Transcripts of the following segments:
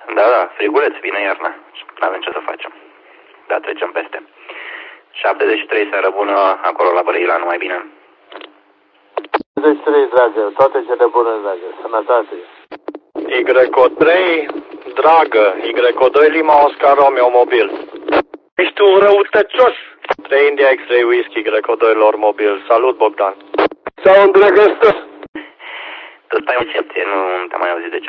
Da, friguleț, vine iarna. N-avem ce să facem. Da, trecem peste. 73, seară bună, acolo la Brăila, numai bine. 73, dragă, toate cele bune, dragă, sănătate. Y3, dragă, Y2 Lima Oscar Romeo mobil. Ești tu răutăcios! 3 India X-Ray Whisky, Y2 lor mobil. Salut, Bogdan. Sau îndrăgăstă. Tu stai în recepție, nu te-am mai auzit de ce.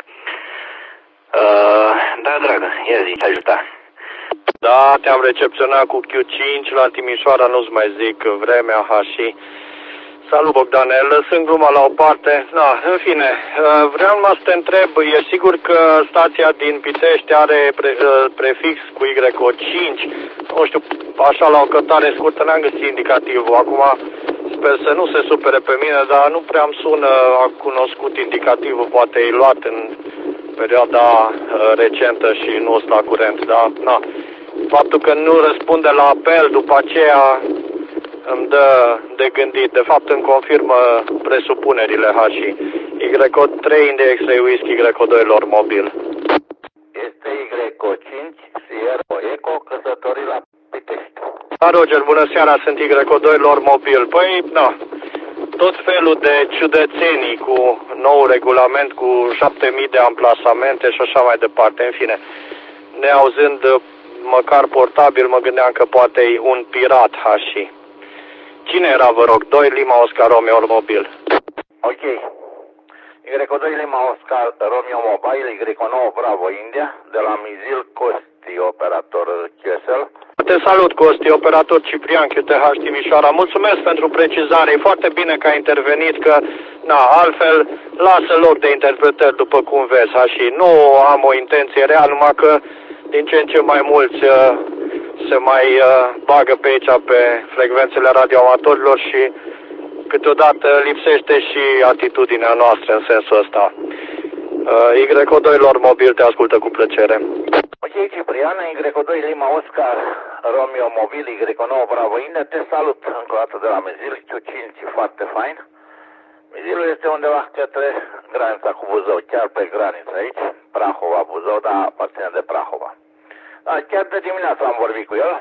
Da, dragă, ia zi, ajuta. Da, te-am recepționat cu Q5 la Timișoara, nu-ți mai zic vremea, și... Salut, Bogdane, lăsând gluma la o parte. Da, în fine, vreau numai să te întreb, e sigur că stația din Pitești are prefix cu Y5? Nu știu, așa la o cătare scurtă n-am găsit indicativul. Acum sper să nu se supere pe mine, dar nu prea îmi sună a cunoscut indicativul, poate e luat în perioada recentă și nu sunt la curent. Da, na. Faptul că nu răspunde la apel după aceea îmi dă de gândit. De fapt îmi confirmă presupunerile și Y3 India X-Ray Whisky, Y2 lor mobil. Este Y5, Sierra Eco, căsătorii la Pitești. Da, Roger, bună seara, sunt Y2 lor mobil. Păi, da, tot felul de ciudățenii cu nou regulament cu 7000 de amplasamente și așa mai departe. În fine, neauzând măcar portabil, mă gândeam că poate e un pirat și... Cine era, vă rog? 2 Lima Oscar Romeo mobil. Ok. Y2 Lima Oscar Romeo Mobile, Y9 Bravo India, de la Mizil Costi, operator QSL. Te salut, Costi, operator Ciprian QTH Timișoara. Mulțumesc pentru precizare. E foarte bine că ai intervenit, că, na, altfel lasă loc de interpretări după cum vezi, și nu am o intenție rea, numai că din ce în ce mai mulți se mai bagă pe aici pe frecvențele radioamatorilor și câteodată lipsește și atitudinea noastră în sensul ăsta. Y2 lor mobil te ascultă cu plăcere. Ok, Ciprian, Y2 Lima Oscar Romeo mobil, Y9 Bravo India, te salut încă o dată de la Mizil, Q5, foarte fain. Mizilul este undeva către granița cu Buzău, chiar pe graniță aici, Prahova, Buzău, dar aparține de Prahova. Da, chiar de dimineață am vorbit cu el.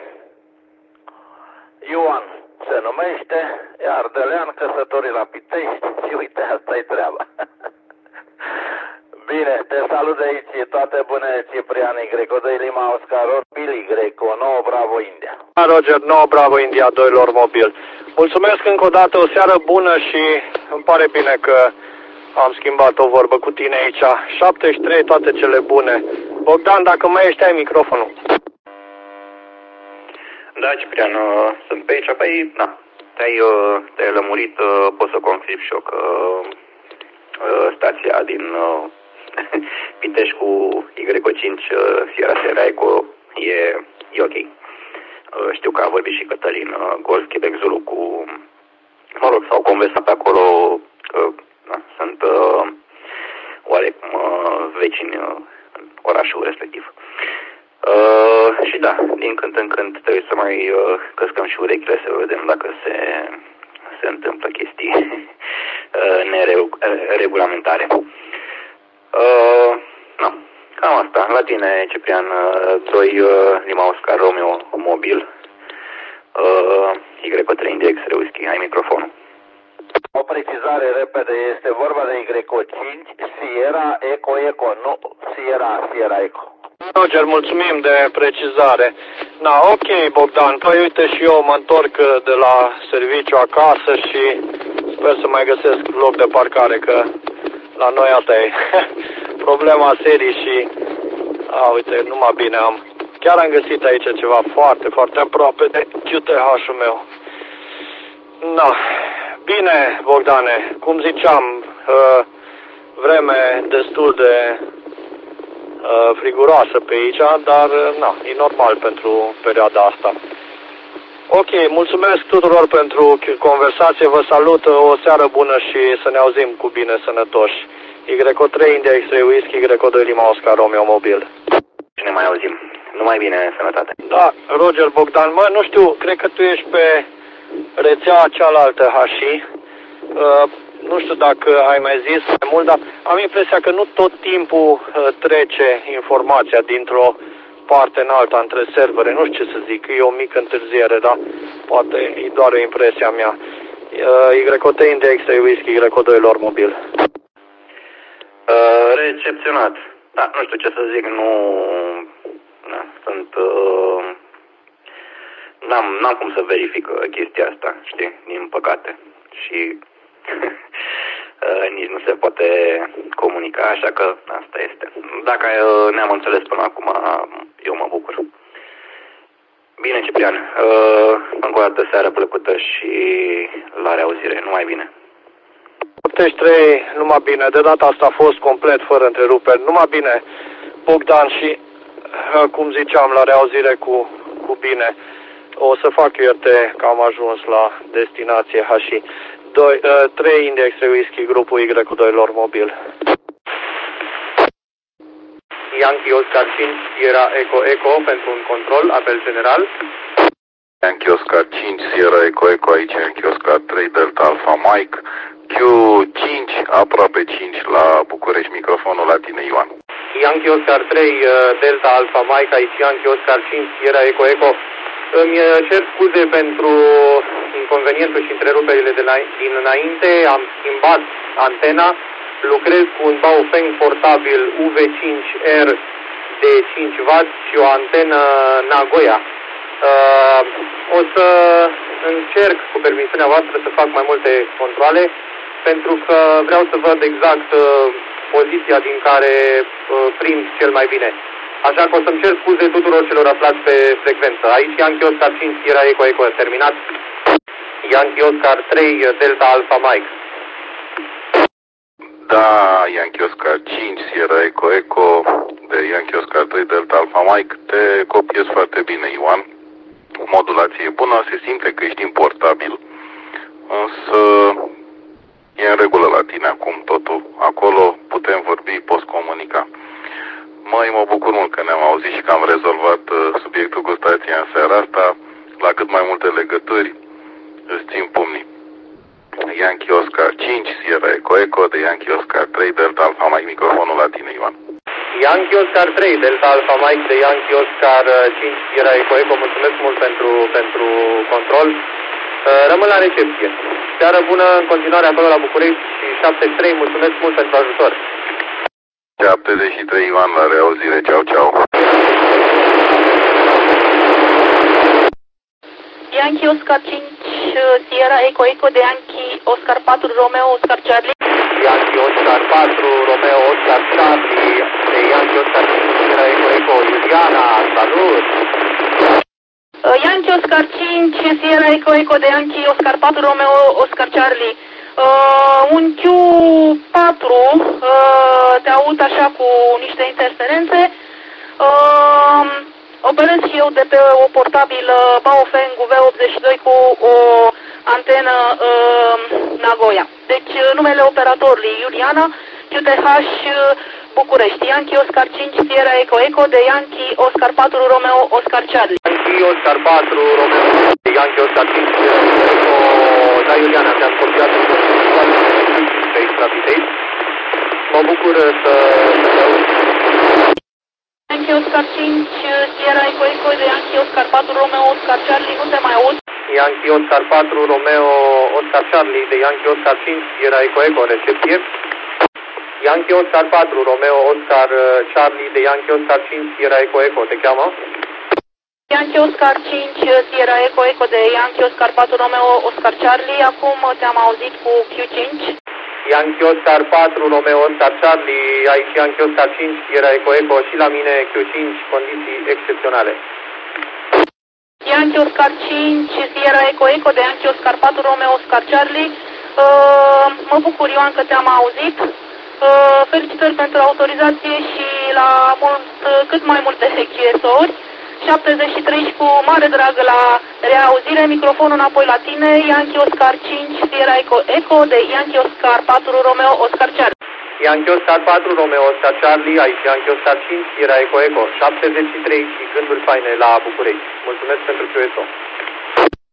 Ioan se numește, iar Delean, căsătorii la Pitești, și uite, asta e treaba. Bine, te salut de aici, toate bune, Ciprian, Y2 Lima Oscar Mobil, Y9 Bravo India. Roger, 9 Bravo India, 2 lor mobil. Mulțumesc încă o dată, o seară bună și îmi pare bine că am schimbat o vorbă cu tine aici. 73, toate cele bune. Bogdan, dacă mai ești, ai microfonul. Da, Ciprian, sunt pe aici. Păi, na, te-ai lămurit, pot să confirm și eu că stația din Pitești cu Y5 Sierra Eco e ok. Știu că a vorbit și Cătălin Golf Quebec Zulu cu, mă rog, s-au conversat acolo că sunt oarecum vecini în orașul respectiv. Și da, din când în când trebuie să mai căscăm și urechile să vedem dacă se întâmplă chestii neregulamentare. No, cam asta. La tine, Ciprian, 2 Lima Oscar Romeo mobil, Y3 India X-Ray Whisky, ai microfonul. O precizare repede, este vorba de Y5 Sierra Eco Eco, nu Sierra Eco. Roger, mulțumim de precizare. Na, ok, Bogdan, păi uite și eu mă întorc de la serviciu acasă și sper să mai găsesc loc de parcare, că la noi asta e problema serii și, uite, numai bine am. Chiar am găsit aici ceva foarte, foarte aproape de QTH-ul meu. Na, bine, Bogdane, cum ziceam, vreme destul de friguroasă pe aici, dar na, e normal pentru perioada asta. Ok, mulțumesc tuturor pentru conversație, vă salut, o seară bună și să ne auzim cu bine, sănătoși. Y3 India X-Ray Whisky, Y2 Lima Oscar Romeo mobil. Și ne mai auzim. Numai bine, sănătate. Da, Roger, Bogdan, nu știu, cred că tu ești pe rețeaua cealaltă, nu știu dacă ai mai zis mai mult, dar am impresia că nu tot timpul trece informația dintr-o parte în alta între servere. Nu știu ce să zic, e o mică întârziere, dar poate e doar o impresia mea. YT India X-Ray Whisky, YK2 lor mobil. Recepționat. Da, nu știu ce să zic, nu... sunt... N-am cum să verific chestia asta, știi, din păcate. Și nici nu se poate comunica, așa că asta este. Dacă ne-am înțeles până acum, eu mă bucur. Bine, Ciprian, încă o dată seară plăcută și la reauzire, numai bine. 83, numai bine, de data asta a fost complet fără întreruperi, numai bine, Bogdan, și cum ziceam, la reauzire cu bine. O să fac ierte că am ajuns la destinație Hashi. 3 India X-Ray Whisky, grupul Y2 lor mobil. Yankee Oscar 5, Sierra Eco Eco pentru un control, apel general. Yankee Oscar 5, Sierra Eco Eco, aici Yankee Oscar 3, Delta Alpha Mike, Q5, aproape 5 la București, microfonul la tine, Ioan. Yankee Oscar 3, Delta Alpha Mike, aici Yankee Oscar 5, Sierra Eco Eco. Îmi cer scuze pentru inconvenientul și întreruperile din înainte, am schimbat antena, lucrez cu un Baofeng portabil UV5R de 5W și o antenă Nagoya. O să încerc, cu permisiunea voastră, să fac mai multe controle, pentru că vreau să văd exact poziția din care prind cel mai bine. Așa că o să-mi cer scuze tuturor celor aflați pe frecvență. Aici Yankee Oscar 5, Sierra Eco Eco, terminat. Yankee Oscar 3, Delta Alpha Mike. Da, Yankee Oscar 5, Sierra Eco Eco, de Yankee Oscar 3, Delta Alpha Mike, te copiezi foarte bine, Ioan. Modulație e bună, se simte că ești importabil, însă e în regulă la tine acum totul. Acolo putem vorbi, poți comunica. Mă bucur mult că ne-am auzit și că am rezolvat subiectul cu stația în seara asta. La cât mai multe legături, îți țin pumnii. Yankee Oscar 5, Sierra Eco Eco, de Yankee Oscar 3, Delta Alpha Mike, microfonul la tine, Ioan. Yankee Oscar 3, Delta Alpha Mike, de Yankee Oscar 5, Sierra Eco Eco, mulțumesc mult pentru control. Rămân la recepție. Seară bună în continuare acolo la București și 73, mulțumesc mult pentru ajutor. 73, Ioan, la reauzire, ceau, ceau. Yankee Oscar 5, Sierra Eco Eco, de Yankee Oscar 4, Romeo Oscar Charlie. Yankee Oscar 4, Romeo Oscar Charlie, de Yankee Oscar 5, Sierra Eco Eco, Iuliana, salut! Yankee Oscar 5, Sierra Eco Eco, de Yankee Oscar 4, Romeo Oscar Charlie. Un Q4, te aud așa cu niște interferențe. Operez și eu de pe o portabilă Baofeng V82 cu o antenă Nagoya. Deci numele operatorului Iuliana, QTH București, Yankee Oscar 5, Sierra Eco Eco, de Yankee Oscar 4, Romeo Oscar Charlie. Yankee Oscar 4, Romeo, Yankee Oscar 5, Sierra Eco, da, Iuliana, te-am copiat în pe aici, rapid aici. Mă bucur să te aud. Yankee Oscar 5, Sierra Eco Eco, de Yankee Oscar 4, Romeo Oscar Charlie, nu te mai aud. Yankee Oscar 4, Romeo Oscar Charlie, de Yankee Oscar 5, Sierra Eco Eco, recepție. Yankee Oscar 4, Romeo Oscar Charlie, de Yankee Oscar 5, Sierra Eco Eco, te cheamă? Yankee Oscar 5, Sierra Eco Eco, de Yankee Oscar 4, Romeo Oscar Charlie, acum te-am auzit cu Q5. Yankee Oscar 4, Romeo Oscar Charlie, aici Yankee Oscar 5, Sierra Eco Eco și la mine Q5, condiții excepționale. Yankee Oscar 5, Sierra Eco Eco, de Yankee Oscar 4, Romeo Oscar Charlie. Mă bucur, Ioan, că te-am auzit. Felicitări pentru autorizație și la cât mai multe QSO-uri. 73 și cu mare drag la reauzire, microfonul înapoi la tine, Yankee Oscar 5, Sierra Eco Eco, de Yankee Oscar 4, Romeo Oscar Charlie. Yankee Oscar 4, Romeo Oscar Charlie, aici Yankee Oscar 5, Sierra Eco Eco, 73 și gânduri faine la București. Mulțumesc pentru QSO.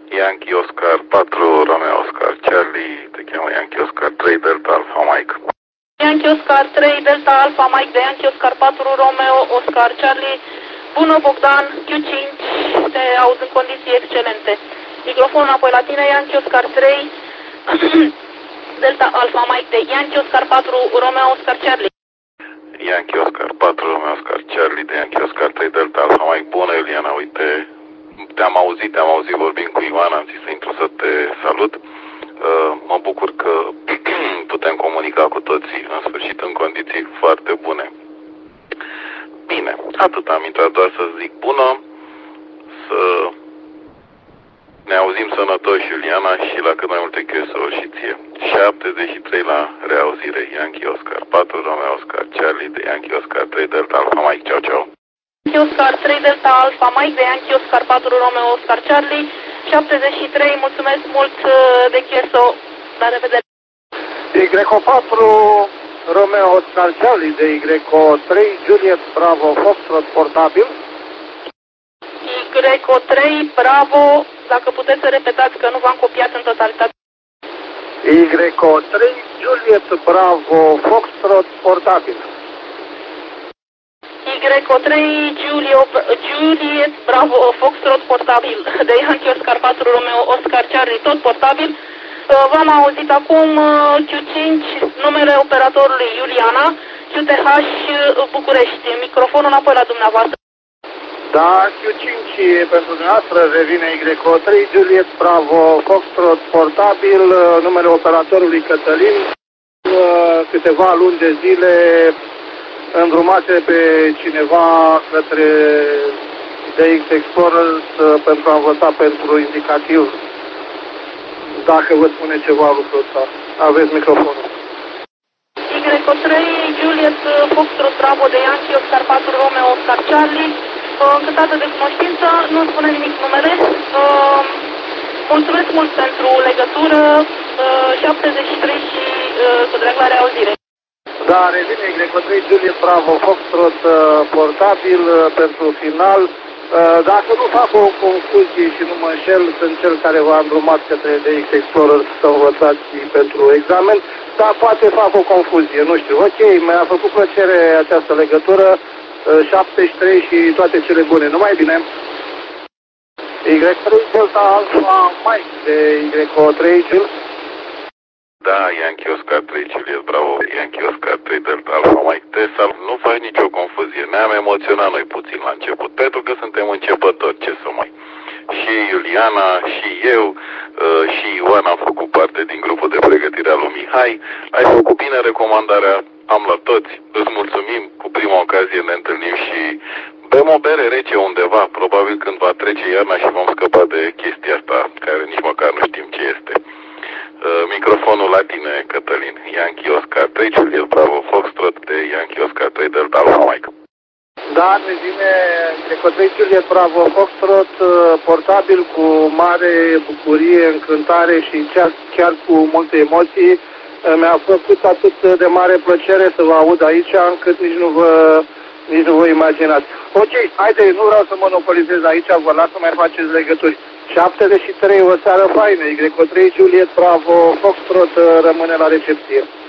Yankee Oscar 4, Romeo Oscar Charlie, te cheamă Yankee Oscar 3, Delta Alpha Mike. Yankee Oscar 3, Delta Alpha Mike de Yankee Oscar 4, Romeo Oscar Charlie. Bună, Bogdan, Q5, te aud în condiții excelente. Microfonul apoi la tine, Yankee Oscar 3, Delta Alpha Mike de Yankee Oscar 4, Romeo Oscar Charlie. Yankee Oscar 4, Romeo Oscar Charlie de Yankee Oscar 3, Delta Alpha Mike. Bună, Iuliana, uite, te-am auzit vorbind cu Ioan, am zis să intru să te salut. Mă bucur că putem comunica cu toții, în sfârșit, în condiții foarte bune. Bine, atât am intrat, doar să zic bună, să ne auzim sănătoși, Iuliana, și la cât mai multe QSO-uri și ție. 73 la reauzire, Yankee Oscar 4, Romeo Oscar Charlie de Yankee Oscar 3, Delta Alpha Mike, ceau, ceau. Yankee Oscar 3, Delta Alpha Mike de Yankee Oscar 4, Romeo Oscar Charlie. 73, mulțumesc mult de QSO, la revedere. Y4, Romeo Oscar Charlie de Y3, Juliet Bravo Foxtrot portabil. Y3, Bravo, dacă puteți să repetați că nu v-am copiat în totalitate. Y3, Juliet Bravo Foxtrot portabil. Y3, Juliet Bravo Foxtrot portabil de Yankee Oscar 4, Romeo Oscar Charlie, tot portabil. V-am auzit acum Q5, numele operatorului Iuliana, QTH București. Microfonul înapoi la dumneavoastră. Da, Q5 pentru dumneavoastră revine Y3, Juliet Bravo Foxtrot portabil, numele operatorului Cătălin. Câteva luni de zile îndrumate pe cineva către DX Explorer pentru a învăța pentru indicativ. Dacă vă spune ceva lucrul ăsta, aveți microfonul. Y3, Juliet Foxtrot Bravo de Yankee Oscar 4, Romeo Oscar Charlie. Încântată de cunoștință, nu spune nimic numele. Mulțumesc mult pentru legătură. 73 și cu drag la reauzire. Da, revine Y3, Juliet Bravo Foxtrot portabil pentru final. Dacă nu fac o confuzie și nu mă înșel, sunt cel care v-a îndrumat către DX Explorer să învățați pentru examen, dar poate fac o confuzie, nu știu. Ok, mi-a făcut plăcere această legătură, 73 și toate cele bune. Numai bine! Y3 Delta Alpha Mike de Y3 Jules. Da, Yankee Oscar 3, Juliet Bravo, Yankee Oscar 3, Delta Alpha Mike, te salut. Nu faci nicio confuzie, ne-am emoționat noi puțin la început, pentru că suntem începători, ce să mai. Și Iuliana, și eu, și Ioan am făcut parte din grupul de pregătire al lui Mihai. Ai făcut bine recomandarea, am la toți, îți mulțumim, cu prima ocazie ne întâlnim și bem o bere rece undeva, probabil când va trece iarna și vom scăpa de chestia asta, care nici măcar nu știm ce este. Microfonul la tine, Cătălin. Yankee Oscar 3, Juliet Bravo Foxtrot de Yankee Oscar 3, Delta Alpha Mike. Da, ne vine Y3 Juliet Bravo Foxtrot portabil cu mare bucurie, încântare și chiar cu multe emoții. Mi-a făcut atât de mare plăcere să vă aud aici, încât nici nu vă imaginați. Ok, haide, nu vreau să monopolizez aici, vă las să mai faceți legături. 73, o seară faină, Y3 Juliet Bravo Foxtrot rămâne la recepție.